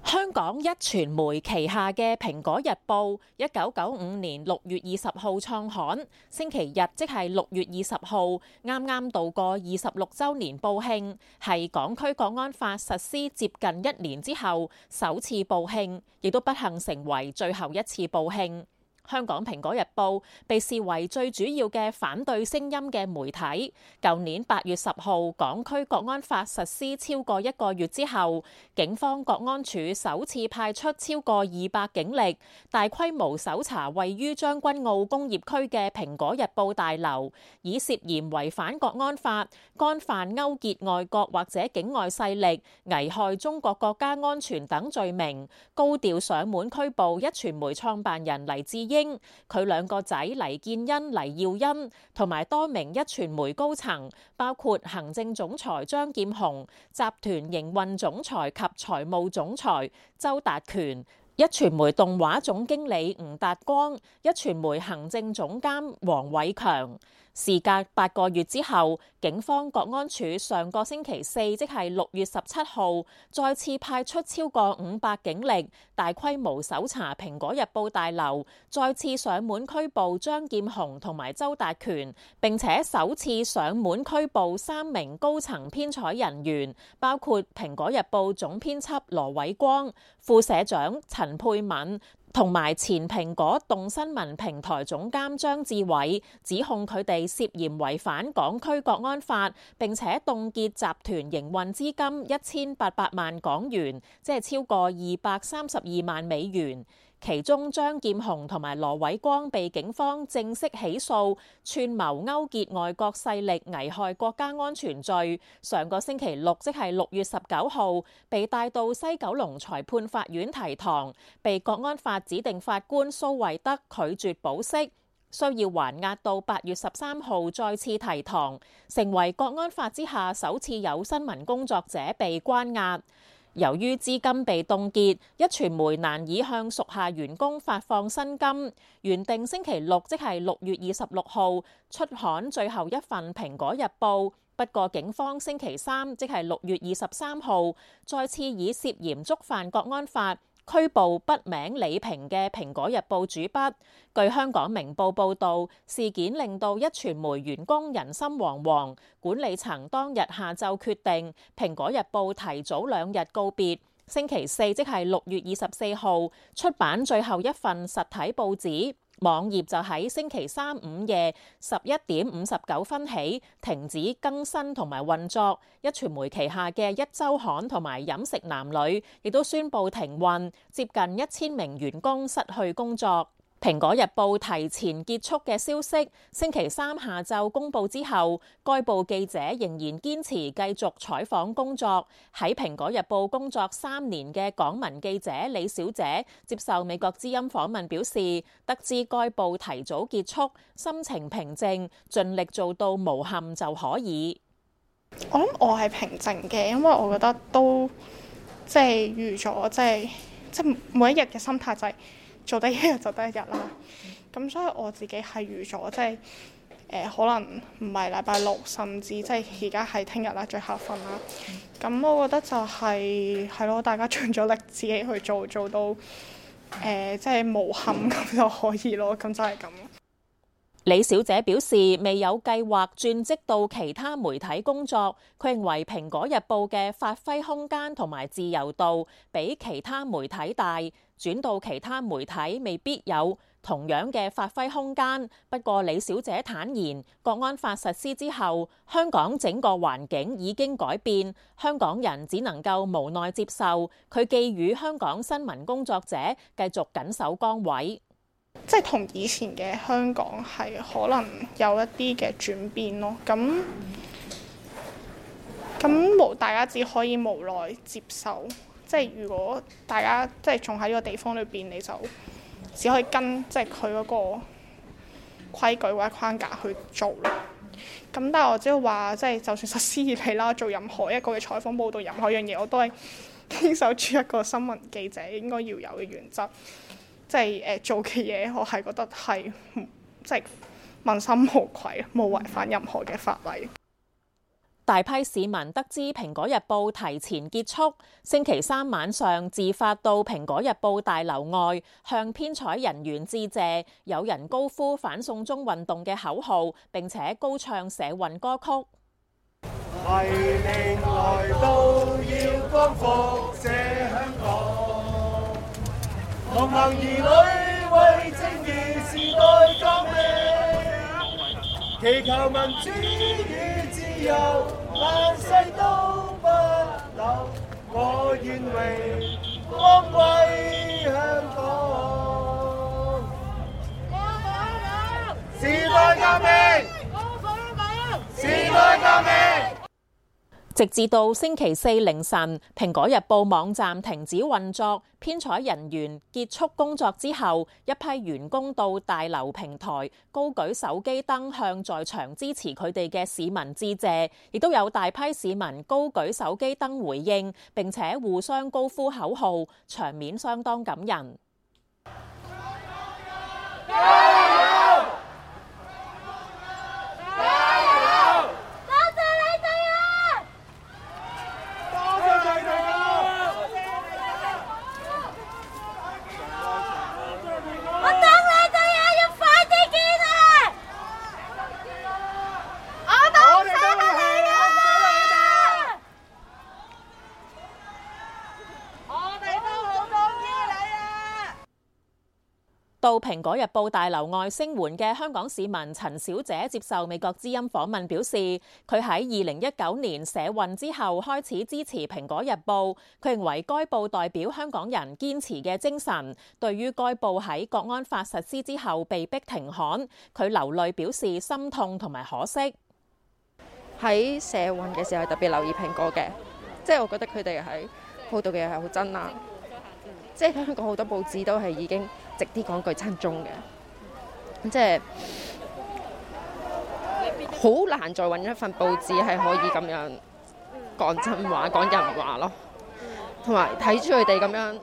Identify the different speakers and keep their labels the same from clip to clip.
Speaker 1: 香港壹傳媒旗下嘅《蘋果日報》1995年6月20號創刊，星期日即係6月20號，啱啱度過26週年報慶，係港區國安法實施接近1年之後首次報慶，亦都不幸成為最後一次報慶。香港《蘋果日報》被視為最主要嘅反對聲音嘅媒體。舊年8月10號，港區國安法實施超過1個月之後，警方國安處首次派出超過200警力，大規模搜查位於將軍澳工業區嘅《蘋果日報》大樓，以涉嫌違反國安法、干犯勾結外國或者境外勢力、危害中國國家安全等罪名，高調上門拘捕壹傳媒創辦人黎智英、佢2個仔黎建恩、黎耀恩同埋多名壹傳媒高層，包括行政總裁張劍虹、集團營運總裁及財務總裁周達權、壹傳媒動畫總經理吳達光、壹傳媒行政總監黃偉強。事隔8個月之後，警方國安處上個星期四，即係6月17號，再次派出超過500警力，大規模搜查《蘋果日報》大樓，再次上門拘捕張劍虹同埋周達權，並且首次上門拘捕3名高層編採人員，包括《蘋果日報》總編輯羅偉光、副社長陳佩敏，同埋前蘋果動新聞平台總監張志偉，指控佢哋涉嫌違反港區國安法，並且凍結集團營運資金1800萬港元，即係超過232萬美元。其中張劍虹同埋羅偉光被警方正式起訴串謀勾結外國勢力危害國家安全罪，上個星期六即係6月19號被帶到西九龍裁判法院提堂，被國安法指定法官蘇惠德拒絕保釋，需要還押到8月13號再次提堂，成為國安法之下首次有新聞工作者被關押。由於資金被凍結，壹傳媒難以向屬下員工發放薪金，原定星期六即係6月26號出刊最後一份《蘋果日報》，不過警方星期三即係6月23號再次以涉嫌觸犯國安法拘捕筆名李平嘅《蘋果日報》主筆。據香港明報報導，事件令到壹傳媒員工人心惶惶，管理層當日下晝決定《蘋果日報》提早2日告別，星期四即係6月24號出版最後一份實體報紙。網頁就喺星期三午夜11點59分起停止更新同埋運作，壹傳媒旗下嘅壹週刊同埋飲食男女亦都宣布停運，接近1000名員工失去工作。蘋果日報提前結束嘅消息，星期三下晝公佈之後，該報記者仍然堅持繼續採訪工作。喺蘋果日報工作3年嘅港聞記者李小姐接受美國之音訪問表示，得知該報提早結束，心情平靜，盡力做到無憾就可以。
Speaker 2: 我諗我係平靜嘅，因為我覺得都即係預咗，即係每一日嘅心態就係做得一日就得一日啦。咁所以我自己係預咗，可能唔係禮拜六，甚至即係而家係聽日啦，最後一份啦。咁我覺得就係咯，大家盡咗力自己去做到即係無憾咁就可以咯。咁就係咁。
Speaker 1: 李小姐表示未有計劃轉職到其他媒體工作，佢認為《蘋果日報》嘅發揮空間同埋自由度比其他媒體大，轉到其他媒體未必有同樣嘅發揮空間。不過李小姐坦言，國安法實施之後，香港整個環境已經改變，香港人只能夠無奈接受。佢寄語香港新聞工作者繼續緊守崗位。
Speaker 2: 即係同以前嘅香港係可能有一啲嘅轉變咯，咁大家只可以無奈接受。即係如果大家即係仲喺呢個地方裏邊，你就只可以跟即係佢嗰個規矩或者框架去做咯。咁但係我只係話，即係就算實施以嚟啦，做任何一個嘅採訪報導，任何一樣嘢，我都係堅守住一個新聞記者應該要有嘅原則。即係做嘅嘢，我係覺得係即係問心無愧，冇違反任何嘅法例。
Speaker 1: 大批市民得知《蘋果日報》提前結束，星期三晚上自發到《蘋果日報》大樓外向編採人員致謝，有人高呼反送中運動嘅口號，並且高唱社運歌曲。
Speaker 3: 黎明來到，要光復這香港，同行兒女為正義時代革命，祈求民主與自由，萬世都不朽。我願榮光歸香港，時代革命，時代革命。
Speaker 1: 直至到星期四凌晨，《蘋果日報》網站停止運作，編採人員結束工作之後，一批員工到大樓平台高舉手機燈向在場支持佢哋嘅市民致謝，亦都有大批市民高舉手機燈回應，並且互相高呼口號，場面相當感人。到《蘋果日報》大樓外聲援嘅香港市民陳小姐接受美國之音訪問表示，佢喺2019年社運之後開始支持《蘋果日報》，佢認為該報代表香港人堅持嘅精神。對於該報喺國安法實施之後被逼停刊，佢流淚表示心痛同埋可惜。
Speaker 4: 喺社運嘅時候特別留意蘋果嘅，即係我覺得佢哋喺報道嘅嘢係好真啦。即係香港好多報紙都係已經直啲講句親中嘅，即係好難再揾一份報紙係可以咁樣講真話、講人話咯。同埋睇住佢哋咁樣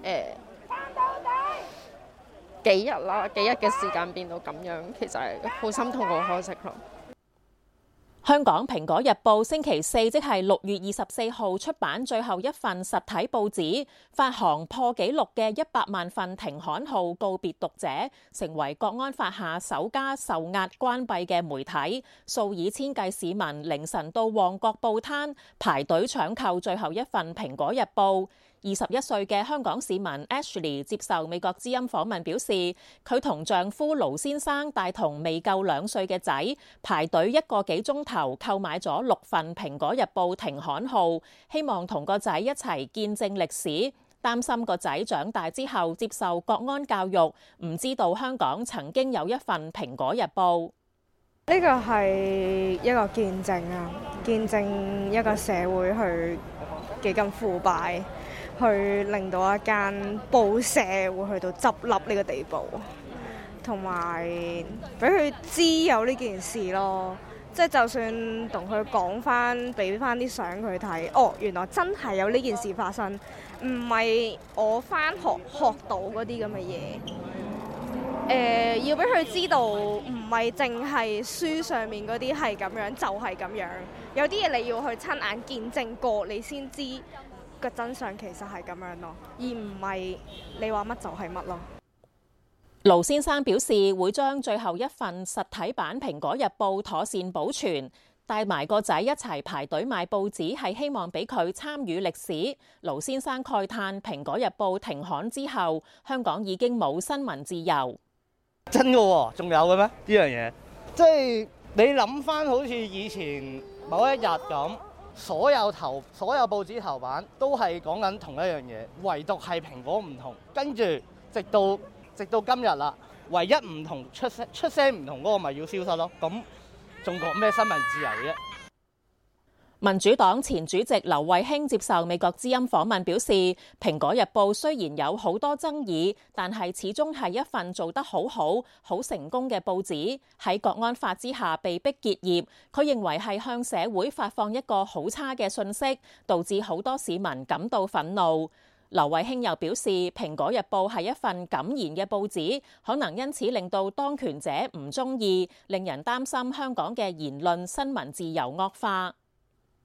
Speaker 4: 幾日嘅時間變到咁樣，其實係好心痛、好可惜咯。
Speaker 1: 香港《蘋果日報》星期四即係6月24號出版最後一份實體報紙，發行破紀錄嘅100萬份停刊號告別讀者，成為國安法下首家受壓關閉嘅媒體。數以千計市民凌晨到旺角報攤排隊搶購最後一份《蘋果日報》。21歲嘅香港市民 Ashley 接受美國之音訪問表示，佢同丈夫盧先生帶同未夠2歲嘅仔排隊1個幾鐘頭購買咗6份《蘋果日報》停刊號，希望同個仔一齊見證歷史，擔心個仔長大之後接受國安教育，唔知道香港曾經有一份《蘋果日報》。
Speaker 5: 呢個係一個見證啊，見證一個社會去幾咁腐敗，去令到一間報社會去到執笠呢個地步，同埋俾佢知有呢件事咯。即係就算同佢講翻，俾翻啲相佢睇，哦，原來真係有呢件事發生，唔係我翻學到嗰啲咁嘅嘢。要俾佢知道，唔係淨係書上面嗰啲係咁樣，就係咁樣。有啲嘢你要去親眼見證過，你先知個真相其實係咁樣咯，而唔係你話乜就係乜咯。
Speaker 1: 盧先生表示會將最後一份實體版《蘋果日報》妥善保存，帶埋個仔一齊排隊買報紙，係希望俾佢參與歷史。盧先生慨嘆《蘋果日報》停刊之後，香港已經冇新聞自由。
Speaker 6: 真嘅喎，仲有嘅咩？呢樣嘢，即係你諗翻好似以前某一日咁，所有報紙頭版都係講緊同一樣嘢，唯獨係蘋果唔同。跟住直到今日啦，唯一唔同出聲唔同嗰個咪要消失咯。咁仲講咩新聞自由啫？
Speaker 1: 民主黨前主席劉慧卿接受美國之音訪問表示，《蘋果日報》雖然有好多爭議，但係始終係一份做得好成功嘅報紙。喺國安法之下被逼結業，佢認為係向社會發放一個好差嘅訊息，導致好多市民感到憤怒。劉慧卿又表示，《蘋果日報》係一份敢言嘅報紙，可能因此令到當權者唔中意，令人擔心香港嘅言論新聞自由惡化。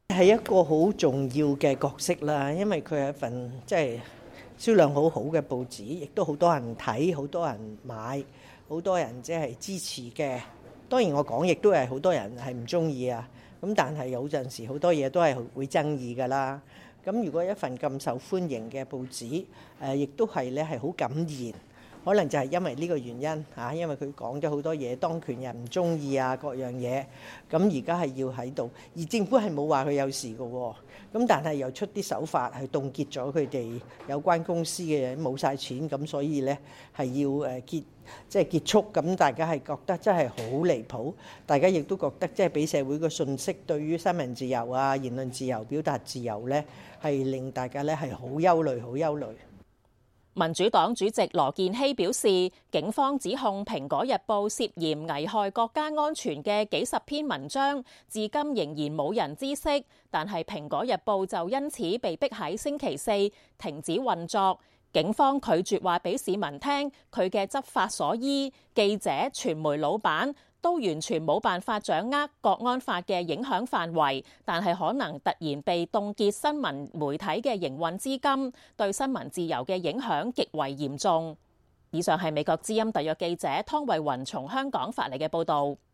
Speaker 7: 係一個好重要嘅角色啦，因為佢係一份即係銷量好好嘅報紙，亦都好多人睇，好多人買，好多人即係支持嘅。當然我講亦都係好多人係唔中意啊，咁但係有陣時好多嘢都係會爭議㗎啦。咁如果一份咁受歡迎嘅報紙，亦都係咧係好敢言。可能就係因為呢個原因嚇，因為佢講咗好多嘢，當權人唔中意啊，各樣嘢。咁而家係要喺度，而政府係冇話佢有事嘅喎。咁但係又出啲手法係凍結咗佢哋有關公司嘅嘢，冇晒錢，咁所以呢係要結束。咁大家係覺得真係好離譜，大家亦都覺得即係俾社會個訊息，對於新聞自由啊、言論自由、表達自由呢，係令大家呢係好憂慮、好憂慮。
Speaker 1: 民主黨主席羅健熙表示，警方指控《蘋果日報》涉嫌危害國家安全嘅幾十篇文章，至今仍然冇人知悉，但係《蘋果日報》就因此被逼喺星期四停止運作。警方拒絕話俾市民聽佢嘅執法所依，記者、傳媒老闆都完全冇辦法掌握國安法嘅影響範圍，但係可能突然被凍結新聞媒體嘅營運資金，對新聞自由嘅影響極為嚴重。以上係美國之音特約記者湯慧雲從香港發嚟嘅報導。